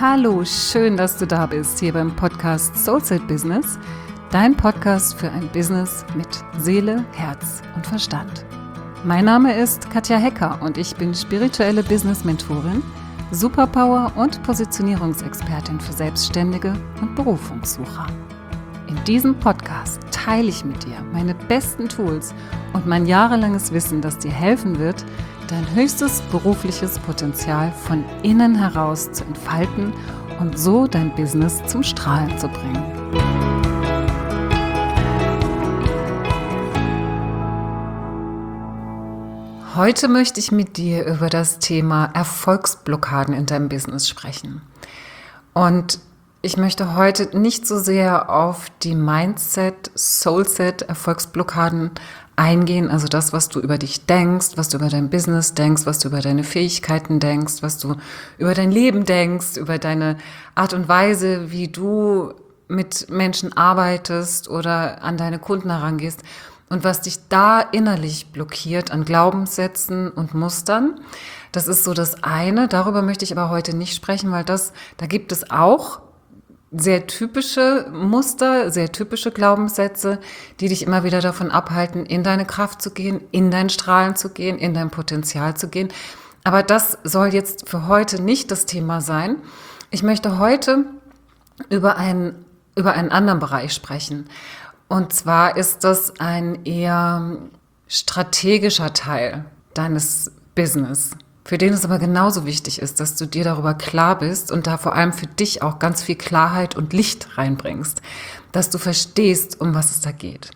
Hallo, schön, dass du da bist, hier beim Podcast Soulset Business, dein Podcast für ein Business mit Seele, Herz und Verstand. Mein Name ist Katja Hecker und ich bin spirituelle Business-Mentorin, Superpower- und Positionierungsexpertin für Selbstständige und Berufungssucher. In diesem Podcast teile ich mit dir meine besten Tools und mein jahrelanges Wissen, das dir helfen wird, dein höchstes berufliches Potenzial von innen heraus zu entfalten und so dein Business zum Strahlen zu bringen. Heute möchte ich mit dir über das Thema Erfolgsblockaden in deinem Business sprechen. Und ich möchte heute nicht so sehr auf die Mindset, Soulset, Erfolgsblockaden eingehen, also das, was du über dich denkst, was du über dein Business denkst, was du über deine Fähigkeiten denkst, was du über dein Leben denkst, über deine Art und Weise, wie du mit Menschen arbeitest oder an deine Kunden herangehst und was dich da innerlich blockiert an Glaubenssätzen und Mustern. Das ist so das eine, darüber möchte ich aber heute nicht sprechen, weil da gibt es auch sehr typische Muster, sehr typische Glaubenssätze, die dich immer wieder davon abhalten, in deine Kraft zu gehen, in dein Strahlen zu gehen, in dein Potenzial zu gehen. Aber das soll jetzt für heute nicht das Thema sein. Ich möchte heute über einen anderen Bereich sprechen. Und zwar ist das ein eher strategischer Teil deines Business, für den es aber genauso wichtig ist, dass du dir darüber klar bist und da vor allem für dich auch ganz viel Klarheit und Licht reinbringst, dass du verstehst, um was es da geht.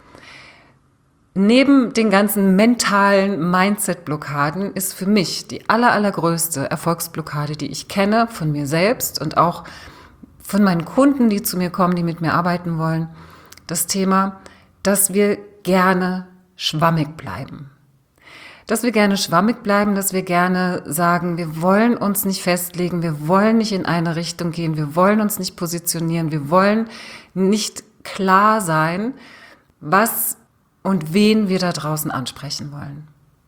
Neben den ganzen mentalen Mindset-Blockaden ist für mich die allergrößte Erfolgsblockade, die ich kenne, von mir selbst und auch von meinen Kunden, die zu mir kommen, die mit mir arbeiten wollen, das Thema, dass wir gerne schwammig bleiben. Dass wir gerne schwammig bleiben, dass wir gerne sagen, wir wollen uns nicht festlegen, wir wollen nicht in eine Richtung gehen, wir wollen uns nicht positionieren, wir wollen nicht klar sein, was und wen wir da draußen ansprechen wollen.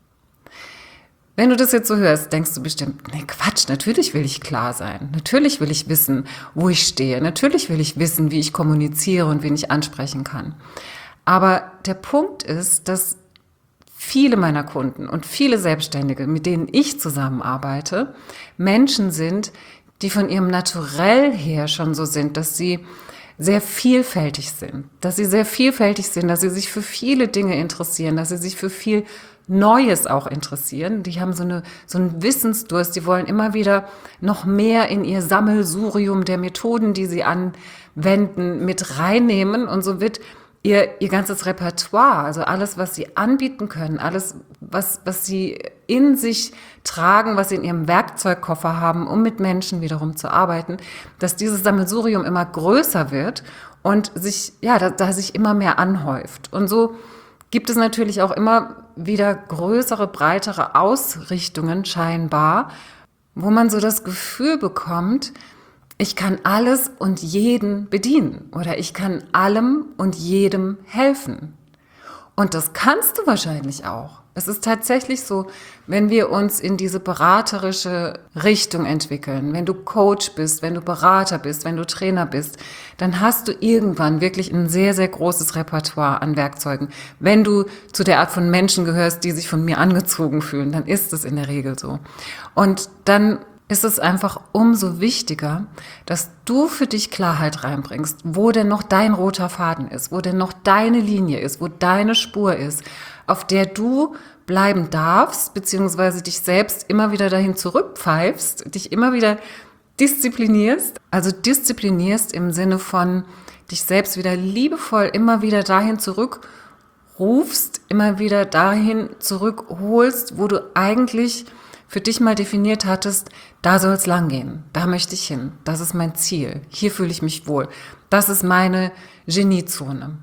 Wenn du das jetzt so hörst, denkst du bestimmt, nee, Quatsch, natürlich will ich klar sein, natürlich will ich wissen, wo ich stehe, natürlich will ich wissen, wie ich kommuniziere und wen ich ansprechen kann. Aber der Punkt ist, dass viele meiner Kunden und viele Selbstständige, mit denen ich zusammenarbeite, Menschen sind, die von ihrem Naturell her schon so sind, dass sie sehr vielfältig sind, dass sie sich für viele Dinge interessieren, dass sie sich für viel Neues auch interessieren. Die haben so einen Wissensdurst, die wollen immer wieder noch mehr in ihr Sammelsurium der Methoden, die sie anwenden, mit reinnehmen und so wird ihr ganzes Repertoire, also alles, was sie anbieten können, alles, was sie in sich tragen, was sie in ihrem Werkzeugkoffer haben, um mit Menschen wiederum zu arbeiten, dass dieses Sammelsurium immer größer wird und sich immer mehr anhäuft. Und so gibt es natürlich auch immer wieder größere, breitere Ausrichtungen scheinbar, wo man so das Gefühl bekommt, ich kann alles und jeden bedienen oder ich kann allem und jedem helfen. Und das kannst du wahrscheinlich auch. Es ist tatsächlich so, wenn wir uns in diese beraterische Richtung entwickeln, wenn du Coach bist, wenn du Berater bist, wenn du Trainer bist, dann hast du irgendwann wirklich ein sehr, sehr großes Repertoire an Werkzeugen. Wenn du zu der Art von Menschen gehörst, die sich von mir angezogen fühlen, dann ist es in der Regel so. Und dann ist es einfach umso wichtiger, dass du für dich Klarheit reinbringst, wo denn noch dein roter Faden ist, wo denn noch deine Linie ist, wo deine Spur ist, auf der du bleiben darfst, beziehungsweise dich selbst immer wieder dahin zurückpfeifst, dich immer wieder disziplinierst, also disziplinierst im Sinne von dich selbst wieder liebevoll immer wieder dahin zurückrufst, immer wieder dahin zurückholst, wo du eigentlich für dich mal definiert hattest, da soll es lang gehen, da möchte ich hin, das ist mein Ziel, hier fühle ich mich wohl, das ist meine Geniezone.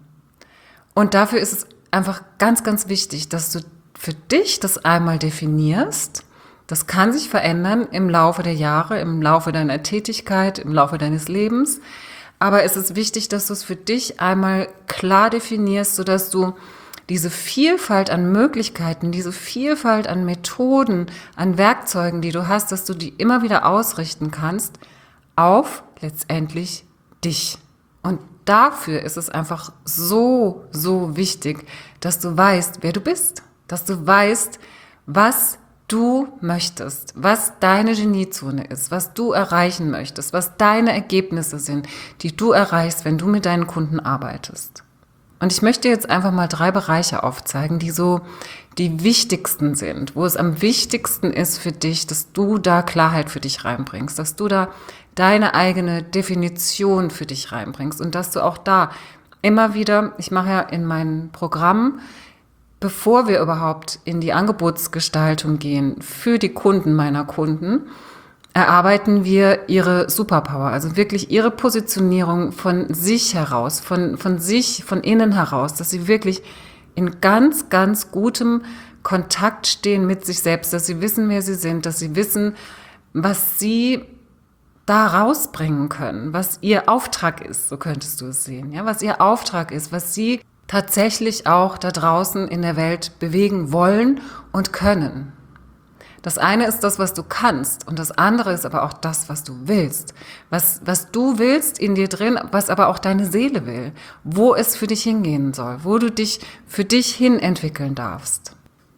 Und dafür ist es einfach ganz, ganz wichtig, dass du für dich das einmal definierst. Das kann sich verändern im Laufe der Jahre, im Laufe deiner Tätigkeit, im Laufe deines Lebens. Aber es ist wichtig, dass du es für dich einmal klar definierst, sodass du diese Vielfalt an Möglichkeiten, diese Vielfalt an Methoden, an Werkzeugen, die du hast, dass du die immer wieder ausrichten kannst auf letztendlich dich. Und dafür ist es einfach so, so wichtig, dass du weißt, wer du bist, dass du weißt, was du möchtest, was deine Geniezone ist, was du erreichen möchtest, was deine Ergebnisse sind, die du erreichst, wenn du mit deinen Kunden arbeitest. Und ich möchte jetzt einfach mal 3 Bereiche aufzeigen, die so die wichtigsten sind, wo es am wichtigsten ist für dich, dass du da Klarheit für dich reinbringst, dass du da deine eigene Definition für dich reinbringst und dass du auch da immer wieder, ich mache ja in meinem Programm, bevor wir überhaupt in die Angebotsgestaltung gehen für die Kunden meiner Kunden, erarbeiten wir ihre Superpower, also wirklich ihre Positionierung von sich heraus, von sich, von innen heraus, dass sie wirklich in ganz, ganz gutem Kontakt stehen mit sich selbst, dass sie wissen, wer sie sind, dass sie wissen, was sie da rausbringen können, was ihr Auftrag ist, so könntest du es sehen, ja, was ihr Auftrag ist, was sie tatsächlich auch da draußen in der Welt bewegen wollen und können. Das eine ist das, was du kannst, und das andere ist aber auch das, was du willst. Was du willst in dir drin, was aber auch deine Seele will, wo es für dich hingehen soll, wo du dich für dich hin entwickeln darfst.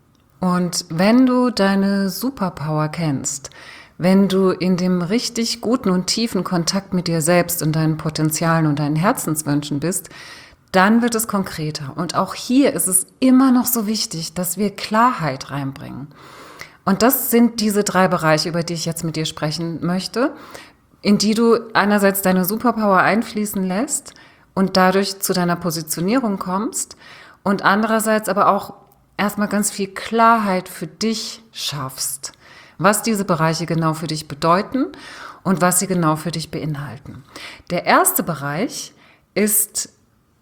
Und wenn du deine Superpower kennst, wenn du in dem richtig guten und tiefen Kontakt mit dir selbst und deinen Potenzialen und deinen Herzenswünschen bist, dann wird es konkreter. Und auch hier ist es immer noch so wichtig, dass wir Klarheit reinbringen. Und das sind diese 3 Bereiche, über die ich jetzt mit dir sprechen möchte, in die du einerseits deine Superpower einfließen lässt und dadurch zu deiner Positionierung kommst und andererseits aber auch erstmal ganz viel Klarheit für dich schaffst, was diese Bereiche genau für dich bedeuten und was sie genau für dich beinhalten. Der erste Bereich ist,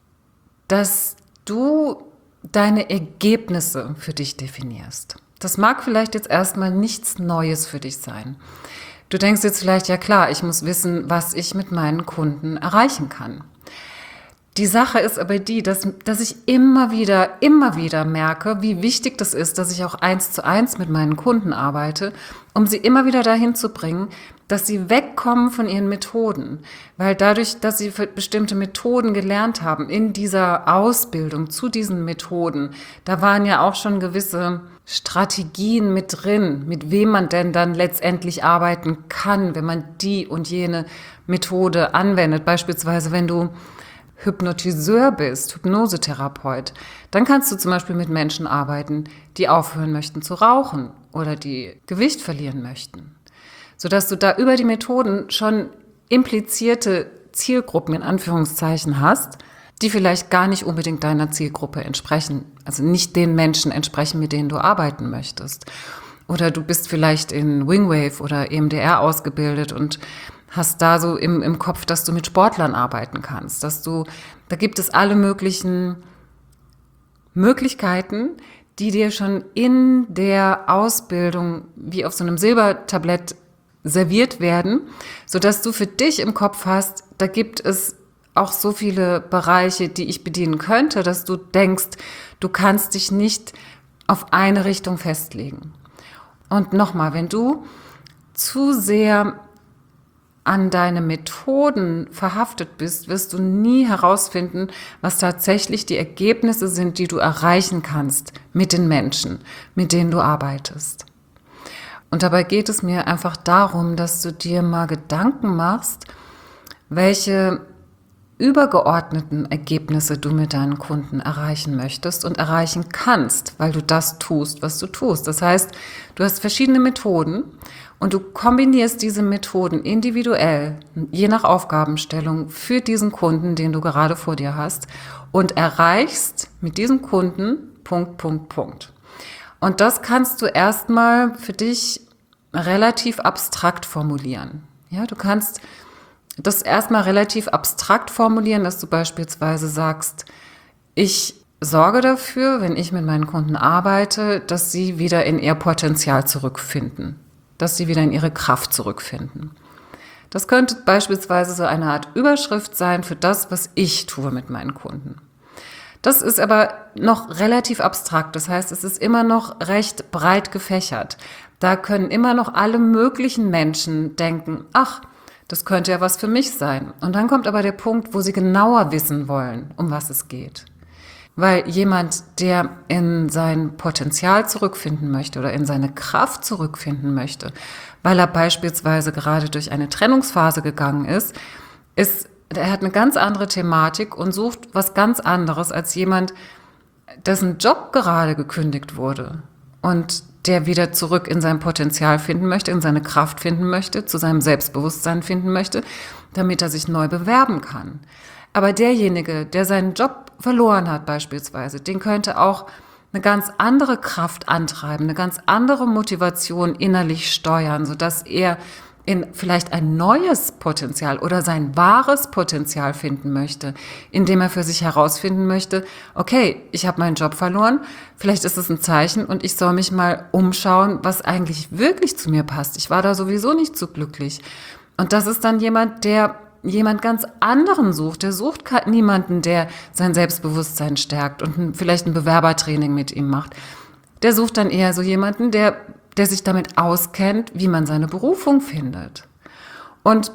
dass du deine Ergebnisse für dich definierst. Das mag vielleicht jetzt erstmal nichts Neues für dich sein. Du denkst jetzt vielleicht, ja klar, ich muss wissen, was ich mit meinen Kunden erreichen kann. Die Sache ist aber die, dass ich immer wieder merke, wie wichtig das ist, dass ich auch 1:1 mit meinen Kunden arbeite, um sie immer wieder dahin zu bringen, dass sie wegkommen von ihren Methoden. Weil dadurch, dass sie bestimmte Methoden gelernt haben in dieser Ausbildung zu diesen Methoden, da waren ja auch schon gewisse Strategien mit drin, mit wem man denn dann letztendlich arbeiten kann, wenn man die und jene Methode anwendet. Beispielsweise, wenn du Hypnotiseur bist, Hypnosetherapeut, dann kannst du zum Beispiel mit Menschen arbeiten, die aufhören möchten zu rauchen oder die Gewicht verlieren möchten. Sodass du da über die Methoden schon implizierte Zielgruppen in Anführungszeichen hast, die vielleicht gar nicht unbedingt deiner Zielgruppe entsprechen, also nicht den Menschen entsprechen, mit denen du arbeiten möchtest. Oder du bist vielleicht in Wingwave oder EMDR ausgebildet und hast da so im Kopf, dass du mit Sportlern arbeiten kannst, da gibt es alle möglichen Möglichkeiten, die dir schon in der Ausbildung wie auf so einem Silbertablett serviert werden, sodass du für dich im Kopf hast, da gibt es auch so viele Bereiche, die ich bedienen könnte, dass du denkst, du kannst dich nicht auf eine Richtung festlegen. Und nochmal, wenn du zu sehr an deine Methoden verhaftet bist, wirst du nie herausfinden, was tatsächlich die Ergebnisse sind, die du erreichen kannst mit den Menschen, mit denen du arbeitest. Und dabei geht es mir einfach darum, dass du dir mal Gedanken machst, welche übergeordneten Ergebnisse du mit deinen Kunden erreichen möchtest und erreichen kannst, weil du das tust, was du tust. Das heißt, du hast verschiedene Methoden und du kombinierst diese Methoden individuell, je nach Aufgabenstellung, für diesen Kunden, den du gerade vor dir hast und erreichst mit diesem Kunden ... Und das kannst du erstmal für dich relativ abstrakt formulieren. Ja, du kannst das erstmal relativ abstrakt formulieren, dass du beispielsweise sagst, ich sorge dafür, wenn ich mit meinen Kunden arbeite, dass sie wieder in ihr Potenzial zurückfinden, dass sie wieder in ihre Kraft zurückfinden. Das könnte beispielsweise so eine Art Überschrift sein für das, was ich tue mit meinen Kunden. Das ist aber noch relativ abstrakt, das heißt, es ist immer noch recht breit gefächert. Da können immer noch alle möglichen Menschen denken, ach, Das könnte ja was für mich sein. Und dann kommt aber der Punkt, wo sie genauer wissen wollen, um was es geht. Weil jemand, der in sein Potenzial zurückfinden möchte oder in seine Kraft zurückfinden möchte, weil er beispielsweise gerade durch eine Trennungsphase gegangen ist, er hat eine ganz andere Thematik und sucht was ganz anderes als jemand, dessen Job gerade gekündigt wurde und der wieder zurück in sein Potenzial finden möchte, in seine Kraft finden möchte, zu seinem Selbstbewusstsein finden möchte, damit er sich neu bewerben kann. Aber derjenige, der seinen Job verloren hat beispielsweise, den könnte auch eine ganz andere Kraft antreiben, eine ganz andere Motivation innerlich steuern, sodass er in vielleicht ein neues Potenzial oder sein wahres Potenzial finden möchte, indem er für sich herausfinden möchte, okay, ich habe meinen Job verloren, vielleicht ist es ein Zeichen und ich soll mich mal umschauen, was eigentlich wirklich zu mir passt. Ich war da sowieso nicht so glücklich. Und das ist dann jemand, der jemand ganz anderen sucht. Der sucht niemanden, der sein Selbstbewusstsein stärkt und vielleicht ein Bewerbertraining mit ihm macht. Der sucht dann eher so jemanden, der sich damit auskennt, wie man seine Berufung findet. Und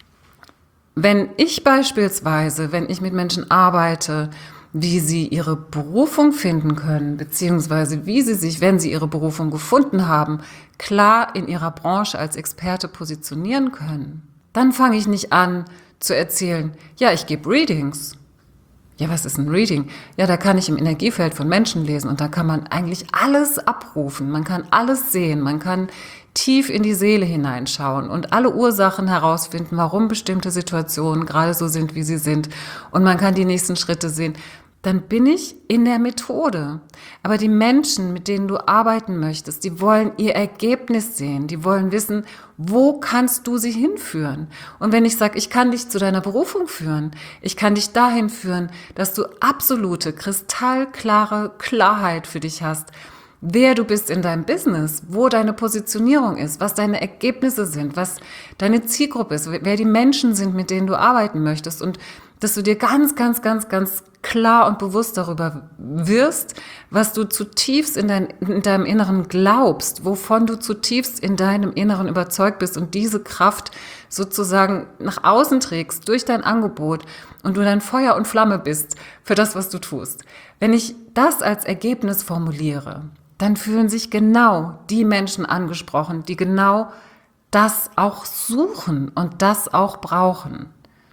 wenn ich mit Menschen arbeite, wie sie ihre Berufung finden können, beziehungsweise wie sie sich, wenn sie ihre Berufung gefunden haben, klar in ihrer Branche als Experte positionieren können, dann fange ich nicht an zu erzählen, ja, ich gebe Readings. Ja, was ist ein Reading? Ja, da kann ich im Energiefeld von Menschen lesen und da kann man eigentlich alles abrufen. Man kann alles sehen, man kann tief in die Seele hineinschauen und alle Ursachen herausfinden, warum bestimmte Situationen gerade so sind, wie sie sind. Und man kann die nächsten Schritte sehen. Dann bin ich in der Methode. Aber die Menschen, mit denen du arbeiten möchtest, die wollen ihr Ergebnis sehen. Die wollen wissen, wo kannst du sie hinführen? Und wenn ich sage, ich kann dich zu deiner Berufung führen, ich kann dich dahin führen, dass du absolute, kristallklare Klarheit für dich hast, wer du bist in deinem Business, wo deine Positionierung ist, was deine Ergebnisse sind, was deine Zielgruppe ist, wer die Menschen sind, mit denen du arbeiten möchtest und dass du dir ganz, ganz, ganz, ganz klar und bewusst darüber wirst, was du zutiefst in deinem Inneren glaubst, wovon du zutiefst in deinem Inneren überzeugt bist und diese Kraft sozusagen nach außen trägst durch dein Angebot und du dann Feuer und Flamme bist für das, was du tust. Wenn ich das als Ergebnis formuliere, dann fühlen sich genau die Menschen angesprochen, die genau das auch suchen und das auch brauchen.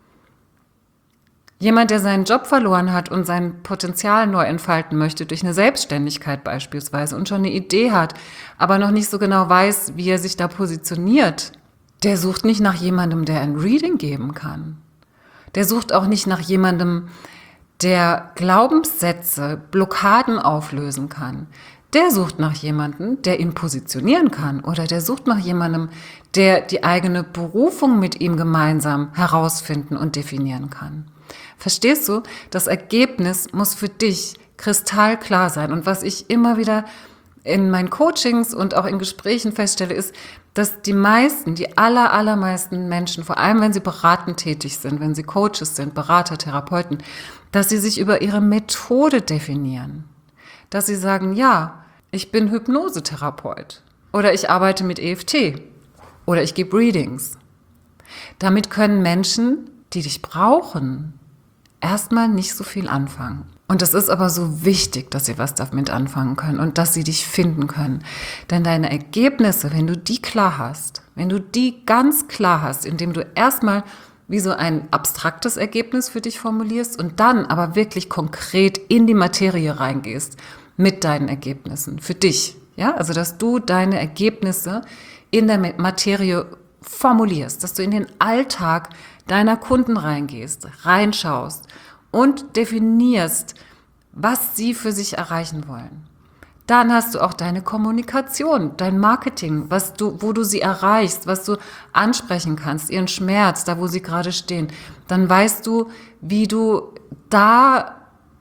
Jemand, der seinen Job verloren hat und sein Potenzial neu entfalten möchte, durch eine Selbstständigkeit beispielsweise und schon eine Idee hat, aber noch nicht so genau weiß, wie er sich da positioniert, der sucht nicht nach jemandem, der ein Reading geben kann. Der sucht auch nicht nach jemandem, der Glaubenssätze, Blockaden auflösen kann. Der sucht nach jemandem, der ihn positionieren kann oder der sucht nach jemandem, der die eigene Berufung mit ihm gemeinsam herausfinden und definieren kann. Verstehst du? Das Ergebnis muss für dich kristallklar sein. Und was ich immer wieder in meinen Coachings und auch in Gesprächen feststelle, ist, dass die allermeisten Menschen, vor allem wenn sie beratend tätig sind, wenn sie Coaches sind, Berater, Therapeuten, dass sie sich über ihre Methode definieren. Dass sie sagen, ja, ich bin Hypnosetherapeut oder ich arbeite mit EFT oder ich gebe Readings. Damit können Menschen, die dich brauchen, erstmal nicht so viel anfangen. Und es ist aber so wichtig, dass sie was damit anfangen können und dass sie dich finden können. Denn deine Ergebnisse, wenn du die klar hast, wenn du die ganz klar hast, indem du erstmal wie so ein abstraktes Ergebnis für dich formulierst und dann aber wirklich konkret in die Materie reingehst mit deinen Ergebnissen für dich. Ja, also dass du deine Ergebnisse in der Materie formulierst, dass du in den Alltag deiner Kunden reingehst, reinschaust und definierst, was sie für sich erreichen wollen. Dann hast du auch deine Kommunikation, dein Marketing, wo du sie erreichst, was du ansprechen kannst, ihren Schmerz, da wo sie gerade stehen. Dann weißt du, wie du da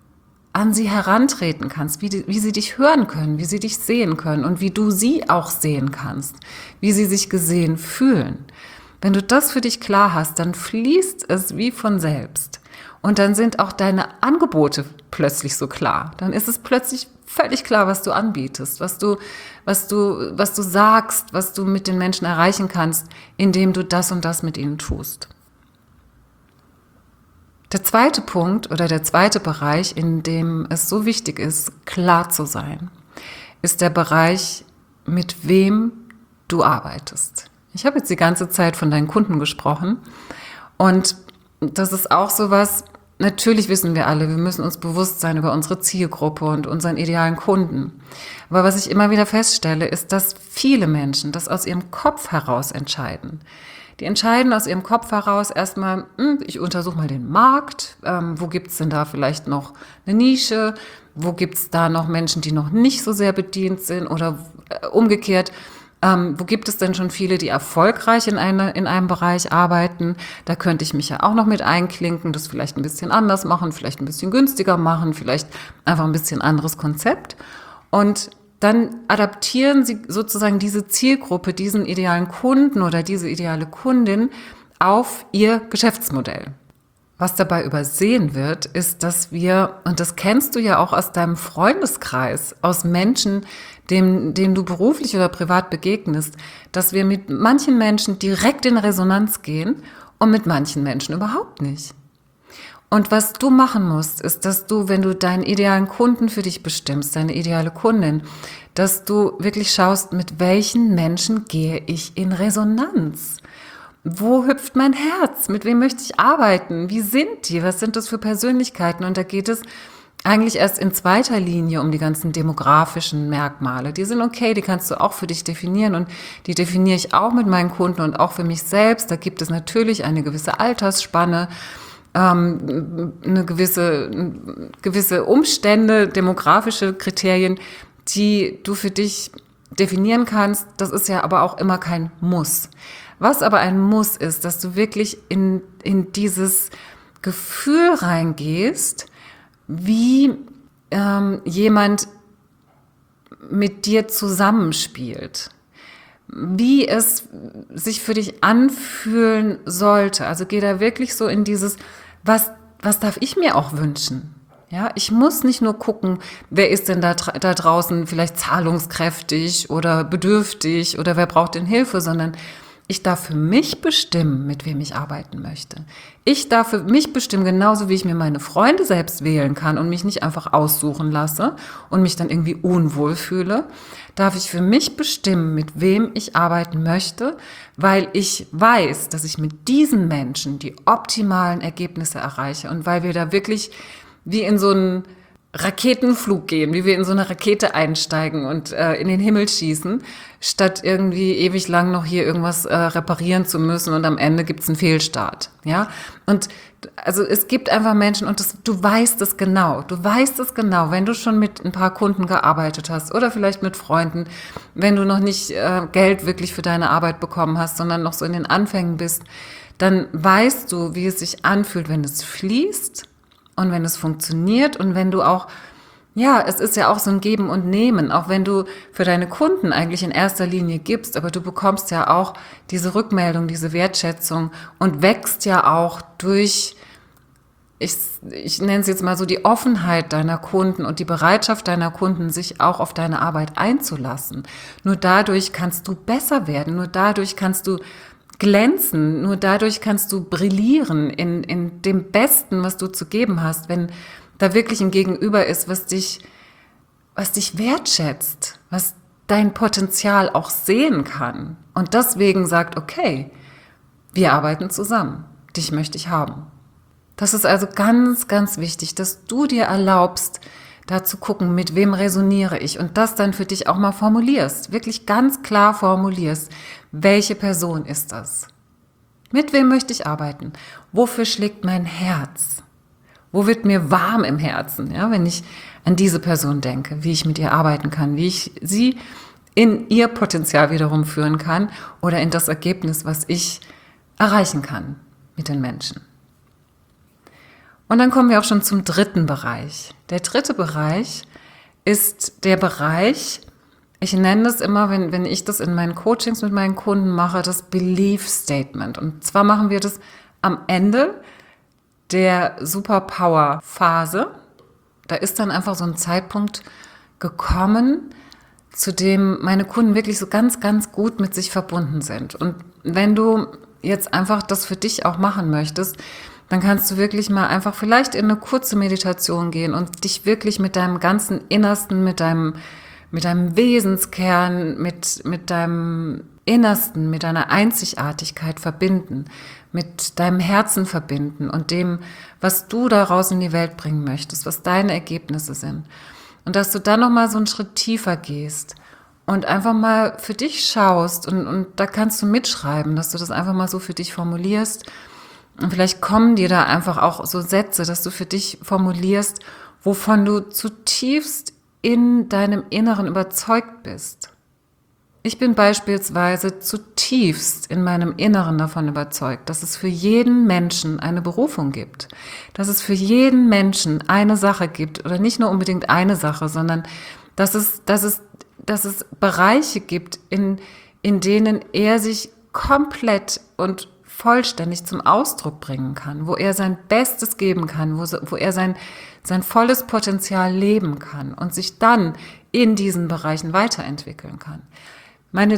an sie herantreten kannst, wie sie dich hören können, wie sie dich sehen können und wie du sie auch sehen kannst, wie sie sich gesehen fühlen. Wenn du das für dich klar hast, dann fließt es wie von selbst. Und dann sind auch deine Angebote plötzlich so klar. Dann ist es plötzlich völlig klar, was du anbietest, was du sagst, was du mit den Menschen erreichen kannst, indem du das und das mit ihnen tust. Der zweite Punkt oder der zweite Bereich, in dem es so wichtig ist, klar zu sein, ist der Bereich, mit wem du arbeitest. Ich habe jetzt die ganze Zeit von deinen Kunden gesprochen und das ist auch sowas, natürlich wissen wir alle, wir müssen uns bewusst sein über unsere Zielgruppe und unseren idealen Kunden. Aber was ich immer wieder feststelle, ist, dass viele Menschen das aus ihrem Kopf heraus entscheiden. Die entscheiden aus ihrem Kopf heraus erstmal, ich untersuche mal den Markt, wo gibt's denn da vielleicht noch eine Nische, wo gibt's da noch Menschen, die noch nicht so sehr bedient sind oder umgekehrt, wo gibt es denn schon viele, die erfolgreich in einem Bereich arbeiten? Da könnte ich mich ja auch noch mit einklinken, das vielleicht ein bisschen anders machen, vielleicht ein bisschen günstiger machen, vielleicht einfach ein bisschen anderes Konzept. Und dann adaptieren sie sozusagen diese Zielgruppe, diesen idealen Kunden oder diese ideale Kundin auf ihr Geschäftsmodell. Was dabei übersehen wird, ist, dass wir, und das kennst du ja auch aus deinem Freundeskreis, aus Menschen, denen du beruflich oder privat begegnest, dass wir mit manchen Menschen direkt in Resonanz gehen und mit manchen Menschen überhaupt nicht. Und was du machen musst, ist, dass du, wenn du deinen idealen Kunden für dich bestimmst, deine ideale Kundin, dass du wirklich schaust, mit welchen Menschen gehe ich in Resonanz? Wo hüpft mein Herz? Mit wem möchte ich arbeiten? Wie sind die? Was sind das für Persönlichkeiten? Und da geht es eigentlich erst in zweiter Linie um die ganzen demografischen Merkmale. Die sind okay, die kannst du auch für dich definieren und die definiere ich auch mit meinen Kunden und auch für mich selbst. Da gibt es natürlich eine gewisse Altersspanne, eine gewisse Umstände, demografische Kriterien, die du für dich definieren kannst. Das ist ja aber auch immer kein Muss. Was aber ein Muss ist, dass du wirklich in dieses Gefühl reingehst, wie jemand mit dir zusammenspielt, wie es sich für dich anfühlen sollte. Also geh da wirklich so in dieses, was darf ich mir auch wünschen? Ja, ich muss nicht nur gucken, wer ist denn da draußen vielleicht zahlungskräftig oder bedürftig oder wer braucht denn Hilfe, sondern ich darf für mich bestimmen, mit wem ich arbeiten möchte. Ich darf für mich bestimmen, genauso wie ich mir meine Freunde selbst wählen kann und mich nicht einfach aussuchen lasse und mich dann irgendwie unwohl fühle, darf ich für mich bestimmen, mit wem ich arbeiten möchte, weil ich weiß, dass ich mit diesen Menschen die optimalen Ergebnisse erreiche und weil wir da wirklich wie in so einen Raketenflug gehen, wie wir in so eine Rakete einsteigen und in den Himmel schießen, statt irgendwie ewig lang noch hier irgendwas reparieren zu müssen und am Ende gibt's einen Fehlstart. Ja, und also es gibt einfach Menschen und du weißt es genau. Du weißt es genau, wenn du schon mit ein paar Kunden gearbeitet hast oder vielleicht mit Freunden, wenn du noch nicht Geld wirklich für deine Arbeit bekommen hast, sondern noch so in den Anfängen bist, dann weißt du, wie es sich anfühlt, wenn es fließt. Und wenn es funktioniert und wenn du auch, ja, es ist ja auch so ein Geben und Nehmen, auch wenn du für deine Kunden eigentlich in erster Linie gibst, aber du bekommst ja auch diese Rückmeldung, diese Wertschätzung und wächst ja auch durch, ich nenne es jetzt mal so, die Offenheit deiner Kunden und die Bereitschaft deiner Kunden, sich auch auf deine Arbeit einzulassen. Nur dadurch kannst du besser werden, nur dadurch kannst du glänzen, nur dadurch kannst du brillieren in dem Besten, was du zu geben hast, wenn da wirklich ein Gegenüber ist, was dich wertschätzt, was dein Potenzial auch sehen kann und deswegen sagt, okay, wir arbeiten zusammen, dich möchte ich haben. Das ist also ganz, ganz wichtig, dass du dir erlaubst, da zu gucken, mit wem resoniere ich und das dann für dich auch mal formulierst, wirklich ganz klar formulierst, welche Person ist das? Mit wem möchte ich arbeiten? Wofür schlägt mein Herz? Wo wird mir warm im Herzen, ja, wenn ich an diese Person denke, wie ich mit ihr arbeiten kann, wie ich sie in ihr Potenzial wiederum führen kann oder in das Ergebnis, was ich erreichen kann mit den Menschen. Und dann kommen wir auch schon zum dritten Bereich. Der dritte Bereich ist der Bereich, ich nenne das immer, wenn ich das in meinen Coachings mit meinen Kunden mache, das Belief Statement. Und zwar machen wir das am Ende der Superpower-Phase. Da ist dann einfach so ein Zeitpunkt gekommen, zu dem meine Kunden wirklich so ganz, ganz gut mit sich verbunden sind. Und wenn du jetzt einfach das für dich auch machen möchtest, dann kannst du wirklich mal einfach vielleicht in eine kurze Meditation gehen und dich wirklich mit deinem ganzen Innersten, mit deinem Wesenskern, mit deinem Innersten, mit deiner Einzigartigkeit verbinden, mit deinem Herzen verbinden und dem, was du daraus in die Welt bringen möchtest, was deine Ergebnisse sind. Und dass du dann nochmal so einen Schritt tiefer gehst und einfach mal für dich schaust und da kannst du mitschreiben, dass du das einfach mal so für dich formulierst. Und vielleicht kommen dir da einfach auch so Sätze, dass du für dich formulierst, wovon du zutiefst in deinem Inneren überzeugt bist. Ich bin beispielsweise zutiefst in meinem Inneren davon überzeugt, dass es für jeden Menschen eine Berufung gibt, dass es für jeden Menschen eine Sache gibt oder nicht nur unbedingt eine Sache, sondern dass es Bereiche gibt, in denen er sich komplett und vollständig zum Ausdruck bringen kann, wo er sein Bestes geben kann, wo er sein volles Potenzial leben kann und sich dann in diesen Bereichen weiterentwickeln kann. Meine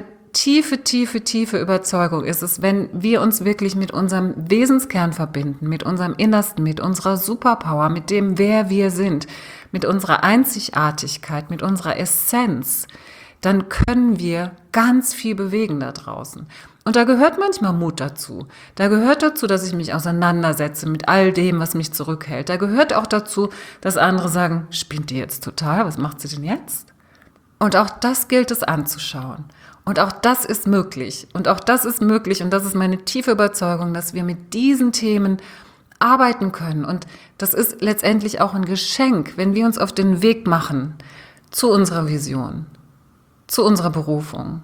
tiefe Überzeugung ist es, wenn wir uns wirklich mit unserem Wesenskern verbinden, mit unserem Innersten, mit unserer Superpower, mit dem, wer wir sind, mit unserer Einzigartigkeit, mit unserer Essenz, dann können wir ganz viel bewegen da draußen. Und da gehört manchmal Mut dazu. Da gehört dazu, dass ich mich auseinandersetze mit all dem, was mich zurückhält. Da gehört auch dazu, dass andere sagen, spinnt die jetzt total? Was macht sie denn jetzt? Und auch das gilt es anzuschauen. Und auch das ist möglich. Und auch das ist möglich. Und das ist meine tiefe Überzeugung, dass wir mit diesen Themen arbeiten können. Und das ist letztendlich auch ein Geschenk, wenn wir uns auf den Weg machen zu unserer Vision, zu unserer Berufung,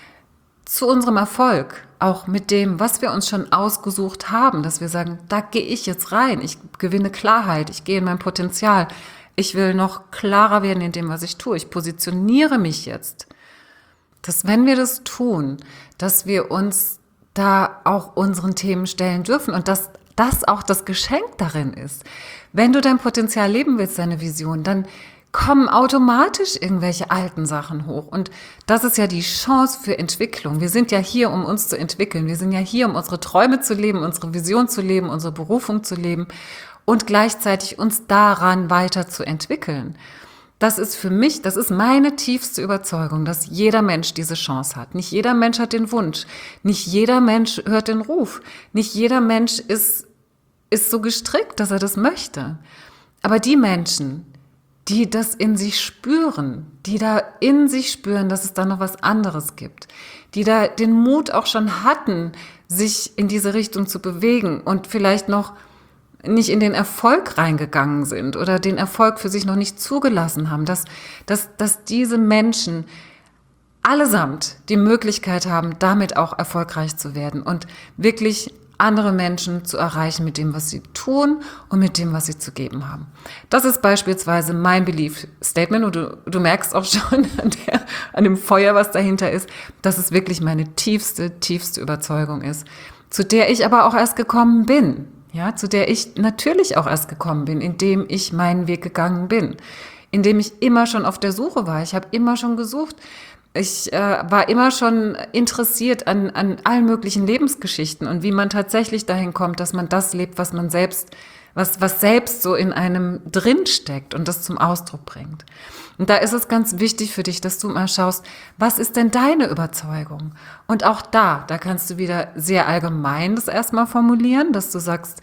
zu unserem Erfolg, auch mit dem, was wir uns schon ausgesucht haben, dass wir sagen, da gehe ich jetzt rein, ich gewinne Klarheit, ich gehe in mein Potenzial, ich will noch klarer werden in dem, was ich tue, ich positioniere mich jetzt. Dass wenn wir das tun, dass wir uns da auch unseren Themen stellen dürfen und dass das auch das Geschenk darin ist. Wenn du dein Potenzial leben willst, deine Vision, dann kommen automatisch irgendwelche alten Sachen hoch. Und das ist ja die Chance für Entwicklung. Wir sind ja hier, um uns zu entwickeln. Wir sind ja hier, um unsere Träume zu leben, unsere Vision zu leben, unsere Berufung zu leben und gleichzeitig uns daran weiterzuentwickeln. Das ist für mich, das ist meine tiefste Überzeugung, dass jeder Mensch diese Chance hat. Nicht jeder Mensch hat den Wunsch. Nicht jeder Mensch hört den Ruf. Nicht jeder Mensch ist so gestrickt, dass er das möchte. Aber die Menschen, die das in sich spüren, die da in sich spüren, dass es da noch was anderes gibt, die da den Mut auch schon hatten, sich in diese Richtung zu bewegen und vielleicht noch nicht in den Erfolg reingegangen sind oder den Erfolg für sich noch nicht zugelassen haben, dass diese Menschen allesamt die Möglichkeit haben, damit auch erfolgreich zu werden und wirklich andere Menschen zu erreichen mit dem, was sie tun und mit dem, was sie zu geben haben. Das ist beispielsweise mein Belief Statement und du merkst auch schon an dem Feuer, was dahinter ist, dass es wirklich meine tiefste Überzeugung ist, zu der ich aber auch erst gekommen bin. Ja, zu der ich natürlich auch erst gekommen bin, indem ich meinen Weg gegangen bin, indem ich immer schon auf der Suche war. Ich habe immer schon gesucht. Ich war immer schon interessiert an allen möglichen Lebensgeschichten und wie man tatsächlich dahin kommt, dass man das lebt, was man selbst, was selbst so in einem drinsteckt und das zum Ausdruck bringt. Und da ist es ganz wichtig für dich, dass du mal schaust, was ist denn deine Überzeugung? Und auch da kannst du wieder sehr allgemein das erstmal formulieren, dass du sagst,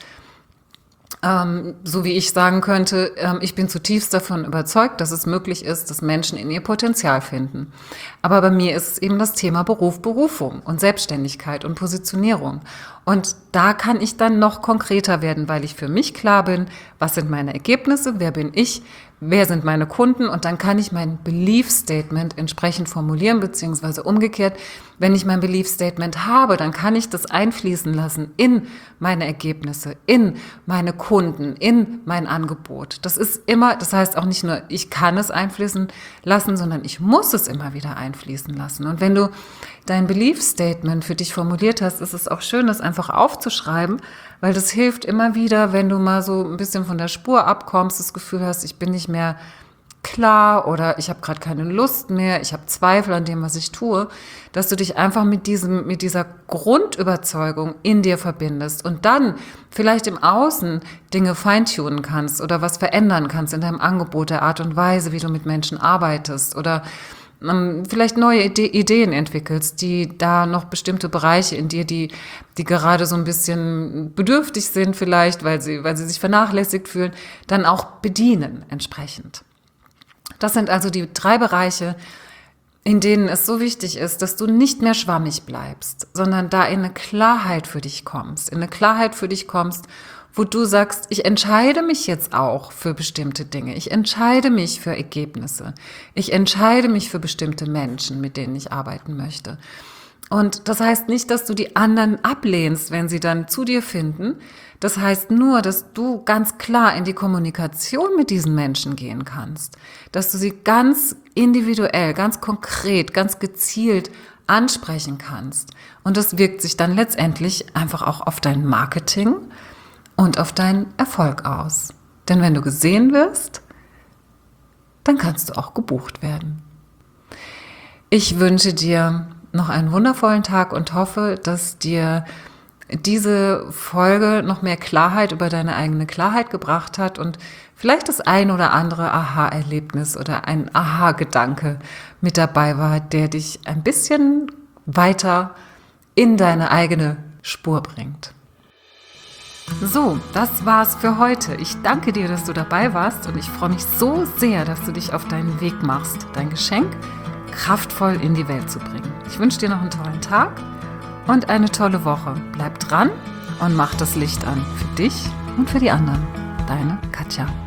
so wie ich sagen könnte, ich bin zutiefst davon überzeugt, dass es möglich ist, dass Menschen in ihr Potenzial finden. Aber bei mir ist es eben das Thema Berufung und Selbstständigkeit und Positionierung. Und da kann ich dann noch konkreter werden, weil ich für mich klar bin, was sind meine Ergebnisse, wer bin ich, wer sind meine Kunden und dann kann ich mein Belief Statement entsprechend formulieren, beziehungsweise umgekehrt, wenn ich mein Belief Statement habe, dann kann ich das einfließen lassen in meine Ergebnisse, in meine Kunden, in mein Angebot. Das ist immer, das heißt auch nicht nur, ich kann es einfließen lassen, sondern ich muss es immer wieder einfließen lassen. Und wenn du dein Belief Statement für dich formuliert hast, ist es auch schön, das einfach aufzuschreiben, weil das hilft immer wieder, wenn du mal so ein bisschen von der Spur abkommst, das Gefühl hast, ich bin nicht mehr klar oder ich habe gerade keine Lust mehr, ich habe Zweifel an dem, was ich tue, dass du dich einfach mit dieser Grundüberzeugung in dir verbindest und dann vielleicht im Außen Dinge feintunen kannst oder was verändern kannst in deinem Angebot, der Art und Weise, wie du mit Menschen arbeitest oder vielleicht neue Ideen entwickelst, die da noch bestimmte Bereiche in dir, die gerade so ein bisschen bedürftig sind vielleicht, weil sie sich vernachlässigt fühlen, dann auch bedienen entsprechend. Das sind also die 3 Bereiche, in denen es so wichtig ist, dass du nicht mehr schwammig bleibst, sondern da in eine Klarheit für dich kommst, wo du sagst, ich entscheide mich jetzt auch für bestimmte Dinge, ich entscheide mich für Ergebnisse, ich entscheide mich für bestimmte Menschen, mit denen ich arbeiten möchte. Und das heißt nicht, dass du die anderen ablehnst, wenn sie dann zu dir finden. Das heißt nur, dass du ganz klar in die Kommunikation mit diesen Menschen gehen kannst, dass du sie ganz individuell, ganz konkret, ganz gezielt ansprechen kannst. Und das wirkt sich dann letztendlich einfach auch auf dein Marketing und auf deinen Erfolg aus. Denn wenn du gesehen wirst, dann kannst du auch gebucht werden. Ich wünsche dir noch einen wundervollen Tag und hoffe, dass dir diese Folge noch mehr Klarheit über deine eigene Klarheit gebracht hat und vielleicht das ein oder andere Aha-Erlebnis oder ein Aha-Gedanke mit dabei war, der dich ein bisschen weiter in deine eigene Spur bringt. So, das war's für heute. Ich danke dir, dass du dabei warst und ich freue mich so sehr, dass du dich auf deinen Weg machst, dein Geschenk kraftvoll in die Welt zu bringen. Ich wünsche dir noch einen tollen Tag und eine tolle Woche. Bleib dran und mach das Licht an für dich und für die anderen. Deine Katja.